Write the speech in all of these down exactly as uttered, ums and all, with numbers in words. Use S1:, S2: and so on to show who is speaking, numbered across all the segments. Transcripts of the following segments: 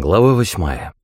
S1: Глава восьмая.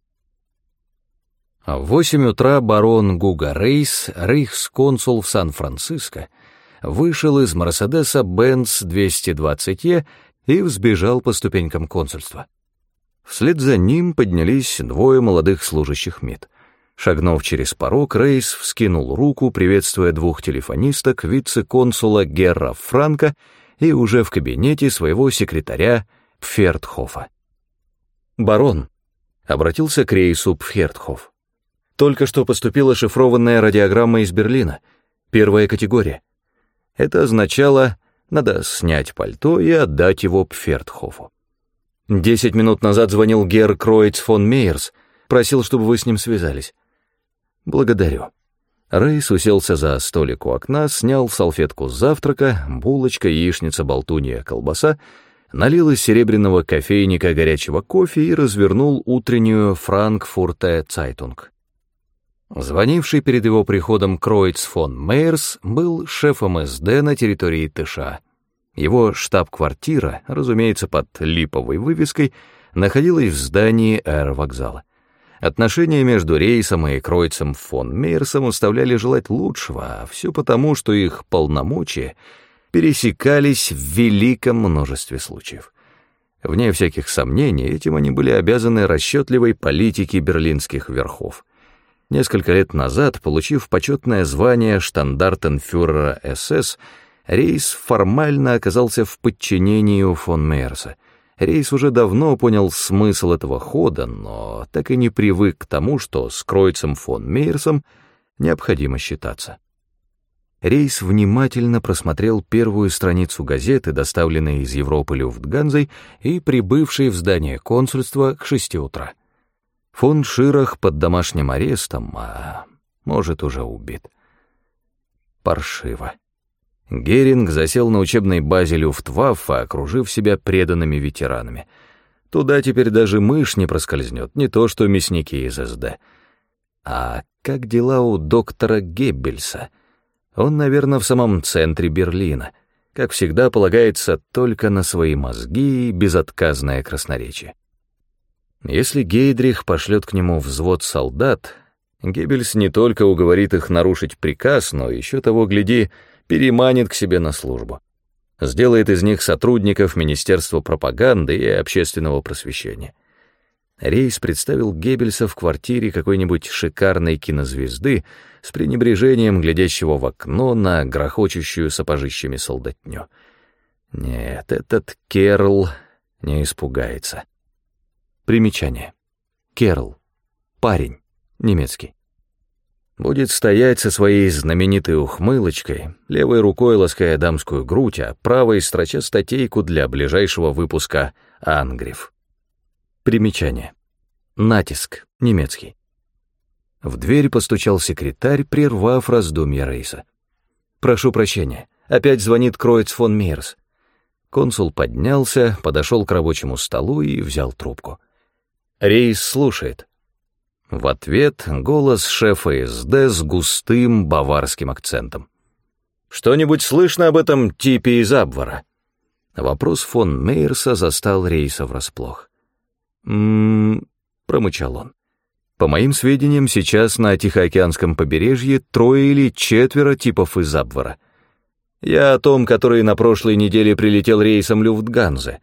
S1: В восемь утра барон Гуго Рейс, рейхсконсул в Сан-Франциско, вышел из Мерседеса Бенц двести двадцать Е и взбежал по ступенькам консульства. Вслед за ним поднялись двое молодых служащих МИД. Шагнув через порог, Рейс вскинул руку, приветствуя двух телефонисток, вице-консула Герра Франка и уже в кабинете своего секретаря Пфертхофа. «Барон», — обратился к Рейсу Пфертхоф, — «только что поступила шифрованная радиограмма из Берлина, первая категория. Это означало, надо снять пальто и отдать его Пфертхофу. Десять минут назад звонил герр Кройц фон Мейерс, просил, чтобы вы с ним связались. Благодарю». Рейс уселся за столик у окна, снял салфетку с завтрака, булочка, яичница, болтунья, колбаса, налил из серебряного кофейника горячего кофе и развернул утреннюю «Франкфурте Цайтунг». Звонивший перед его приходом Кройц фон Мейерс был шефом эс дэ на территории ТШ. Его штаб-квартира, разумеется, под липовой вывеской, находилась в здании аэровокзала. Отношения между Рейсом и Кройцем фон Мейерсом оставляли желать лучшего, а все потому, что их полномочия пересекались в великом множестве случаев. Вне всяких сомнений, этим они были обязаны расчетливой политике берлинских верхов. Несколько лет назад, получив почетное звание штандартенфюрера эс эс, Рейс формально оказался в подчинении у фон Мейерса. Рейс уже давно понял смысл этого хода, но так и не привык к тому, что с Кройцем фон Мейерсом необходимо считаться. Рейс внимательно просмотрел первую страницу газеты, доставленной из Европы Люфтганзой и прибывшей в здание консульства к шести утра. Фон Ширах под домашним арестом, а может, уже убит. Паршиво. Геринг засел на учебной базе Люфтваффе, окружив себя преданными ветеранами. Туда теперь даже мышь не проскользнет, не то что мясники из эс дэ. А как дела у доктора Геббельса? Он, наверное, в самом центре Берлина. Как всегда, полагается только на свои мозги и безотказное красноречие. Если Гейдрих пошлет к нему взвод солдат, Геббельс не только уговорит их нарушить приказ, но еще того, гляди, переманит к себе на службу. Сделает из них сотрудников Министерства пропаганды и общественного просвещения. Рейс представил Геббельса в квартире какой-нибудь шикарной кинозвезды с пренебрежением глядящего в окно на грохочущую сапожищами солдатню. Нет, этот Керл не испугается. Примечание. Керл. Парень. Немецкий. Будет стоять со своей знаменитой ухмылочкой, левой рукой лаская дамскую грудь, а правой строча статейку для ближайшего выпуска «Ангриф». Примечание. Натиск. Немецкий. В дверь постучал секретарь, прервав раздумья Рейса. «Прошу прощения, опять звонит Кройц фон Мейерс». Консул поднялся, подошел к рабочему столу и взял трубку. Рейс слушает. В ответ голос шефа эс дэ с густым баварским акцентом. «Что-нибудь слышно об этом типе из Абвера?» Вопрос фон Мейерса застал Рейса врасплох. «М-м-м», промычал он. «По моим сведениям, сейчас на Тихоокеанском побережье трое или четверо типов из Абвера. Я о том, который на прошлой неделе прилетел рейсом Люфтганзы.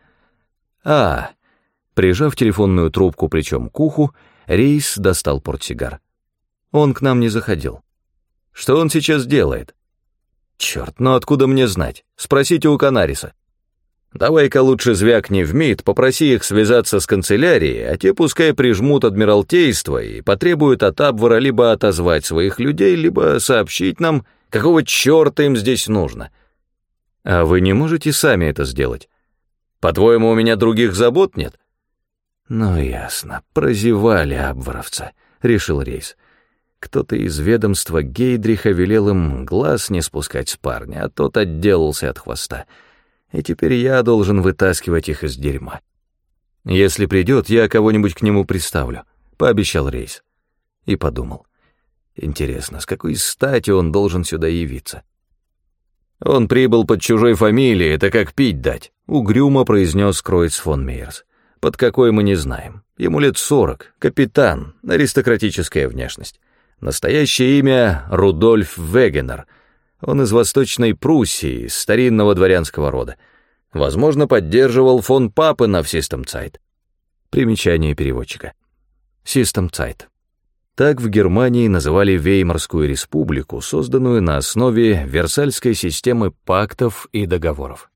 S1: А, прижав телефонную трубку плечом к уху, Рейс достал портсигар. Он к нам не заходил. Что он сейчас делает? Черт, ну откуда мне знать? Спросите у Канариса. Давай-ка лучше звякни в МИД, попроси их связаться с канцелярией, а те пускай прижмут Адмиралтейство и потребуют от Абвера либо отозвать своих людей, либо сообщить нам, какого черта им здесь нужно. А вы не можете сами это сделать? По-твоему, у меня других забот нет? Ну, ясно, прозевали абверовца, решил Рейс. Кто-то из ведомства Гейдриха велел им глаз не спускать с парня, а тот отделался от хвоста. И теперь я должен вытаскивать их из дерьма. Если придет, я кого-нибудь к нему приставлю, пообещал Рейс. И подумал. Интересно, с какой стати он должен сюда явиться? Он прибыл под чужой фамилией, это как пить дать, угрюмо произнес Кройц фон Мейерс. Под какой мы не знаем. Ему лет сорок, капитан, аристократическая внешность. Настоящее имя — Рудольф Вегенер. Он из Восточной Пруссии, из старинного дворянского рода. Возможно, поддерживал фон Папен auf Systemzeit. Примечание переводчика. Systemzeit. Так в Германии называли Веймарскую республику, созданную на основе Версальской системы пактов и договоров.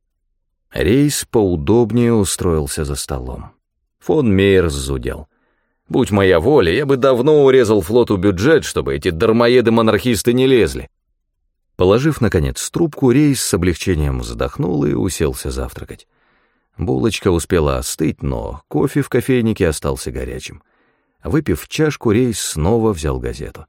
S1: Рейс поудобнее устроился за столом. Фон Мейерс зудел. «Будь моя воля, я бы давно урезал флоту бюджет, чтобы эти дармоеды-монархисты не лезли». Положив, наконец, трубку, Рейс с облегчением вздохнул и уселся завтракать. Булочка успела остыть, но кофе в кофейнике остался горячим. Выпив чашку, Рейс снова взял газету.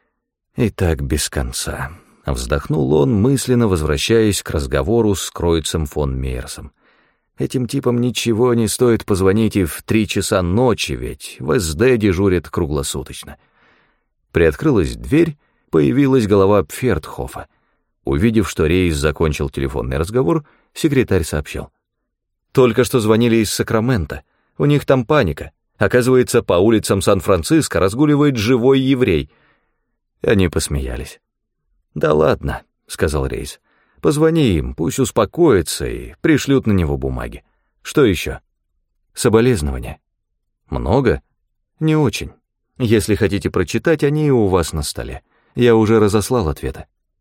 S1: И так без конца. Вздохнул он, мысленно возвращаясь к разговору с Кройцем фон Мейерсом. Этим типам ничего не стоит позвонить и в три часа ночи, ведь в СД дежурят круглосуточно. Приоткрылась дверь, появилась голова Пфертхофа. Увидев, что Рейс закончил телефонный разговор, секретарь сообщил. «Только что звонили из Сакрамента. У них там паника. Оказывается, по улицам Сан-Франциско разгуливает живой еврей». Они посмеялись. «Да ладно», — сказал Рейс. «Позвони им, пусть успокоятся и пришлют на него бумаги. Что еще?» «Соболезнования». «Много?» «Не очень. Если хотите прочитать, они у вас на столе. Я уже разослал ответы».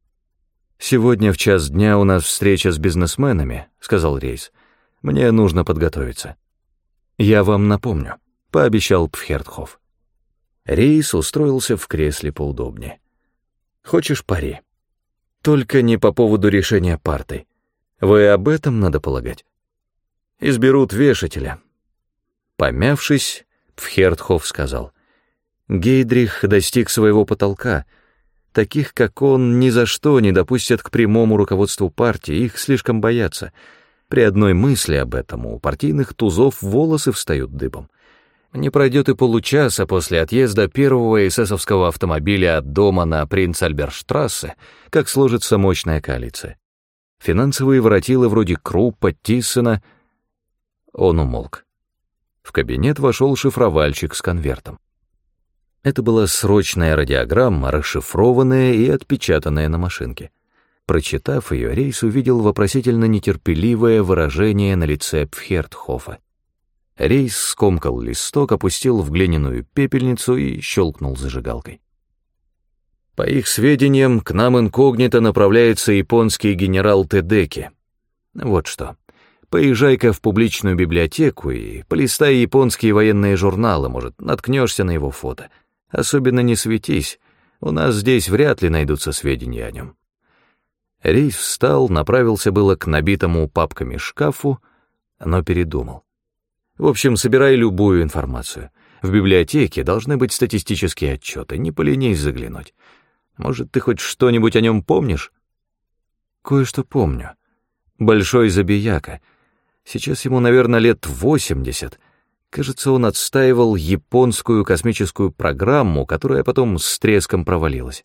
S1: «Сегодня в час дня у нас встреча с бизнесменами», — сказал Рейс. «Мне нужно подготовиться». «Я вам напомню», — пообещал Пфертхоф. Рейс устроился в кресле поудобнее. «Хочешь пари?» «Только не по поводу решения парты. Вы об этом, надо полагать?» «Изберут вешателя». Помявшись, Пфертхоф сказал. «Гейдрих достиг своего потолка. Таких, как он, ни за что не допустят к прямому руководству партии, их слишком боятся. При одной мысли об этом у партийных тузов волосы встают дыбом. Не пройдет и получаса после отъезда первого эсэсовского автомобиля от дома на Принц-Альберштрассе, как сложится мощная коалиция. Финансовые воротилы вроде Круппа, Тиссена...» Он умолк. В кабинет вошел шифровальщик с конвертом. Это была срочная радиограмма, расшифрованная и отпечатанная на машинке. Прочитав ее, Рейс увидел вопросительно нетерпеливое выражение на лице Пфертхофа. Рейс скомкал листок, опустил в глиняную пепельницу и щелкнул зажигалкой. По их сведениям, к нам инкогнито направляется японский генерал Тедеки. Вот что. Поезжай-ка в публичную библиотеку и полистай японские военные журналы, может, наткнешься на его фото. Особенно не светись, у нас здесь вряд ли найдутся сведения о нем. Рейс встал, направился было к набитому папками шкафу, но передумал. В общем, собирай любую информацию. В библиотеке должны быть статистические отчеты, не поленись заглянуть. Может, ты хоть что-нибудь о нем помнишь? Кое-что помню. Большой забияка. Сейчас ему, наверное, лет восемьдесят. Кажется, он отстаивал японскую космическую программу, которая потом с треском провалилась.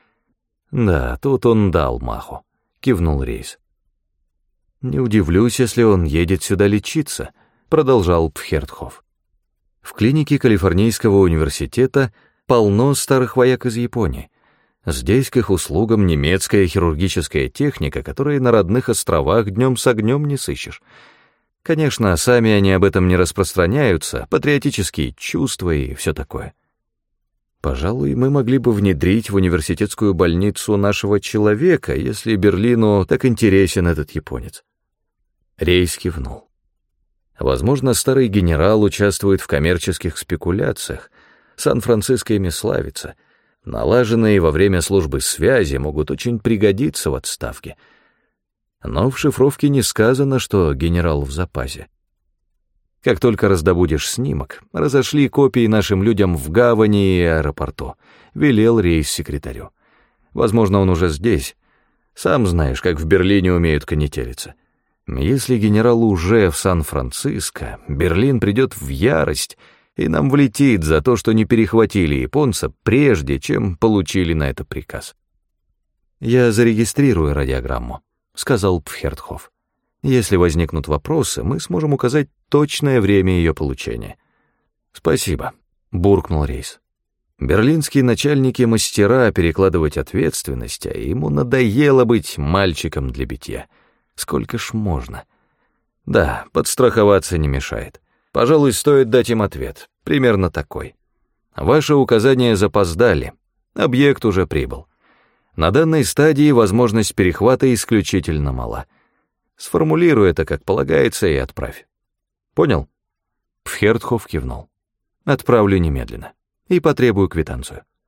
S1: Да, тут он дал маху, кивнул Рейс. Не удивлюсь, если он едет сюда лечиться, продолжал Пфертхоф. В клинике Калифорнийского университета полно старых вояк из Японии. Здесь к их услугам немецкая хирургическая техника, которой на родных островах днем с огнем не сыщешь. Конечно, сами они об этом не распространяются, патриотические чувства и все такое. Пожалуй, мы могли бы внедрить в университетскую больницу нашего человека, если Берлину так интересен этот японец. Рейс кивнул. Возможно, старый генерал участвует в коммерческих спекуляциях, Сан-Франциско ими славится. Налаженные во время службы связи могут очень пригодиться в отставке. Но в шифровке не сказано, что генерал в запасе. Как только раздобудешь снимок, разошли копии нашим людям в гавани и аэропорту, велел Рейс секретарю. Возможно, он уже здесь. Сам знаешь, как в Берлине умеют конетелиться. Если генерал уже в Сан-Франциско, Берлин придет в ярость, и нам влетит за то, что не перехватили японца, прежде чем получили на это приказ. «Я зарегистрирую радиограмму», — сказал Пфертхоф. «Если возникнут вопросы, мы сможем указать точное время ее получения». «Спасибо», — буркнул Рейс. Берлинские начальники мастера перекладывать ответственность, а ему надоело быть мальчиком для битья. Сколько ж можно? Да, подстраховаться не мешает. Пожалуй, стоит дать им ответ, примерно такой. Ваши указания запоздали, объект уже прибыл. На данной стадии возможность перехвата исключительно мала. Сформулируй это, как полагается, и отправь. Понял? Пфхертхоф кивнул. Отправлю немедленно. И потребую квитанцию.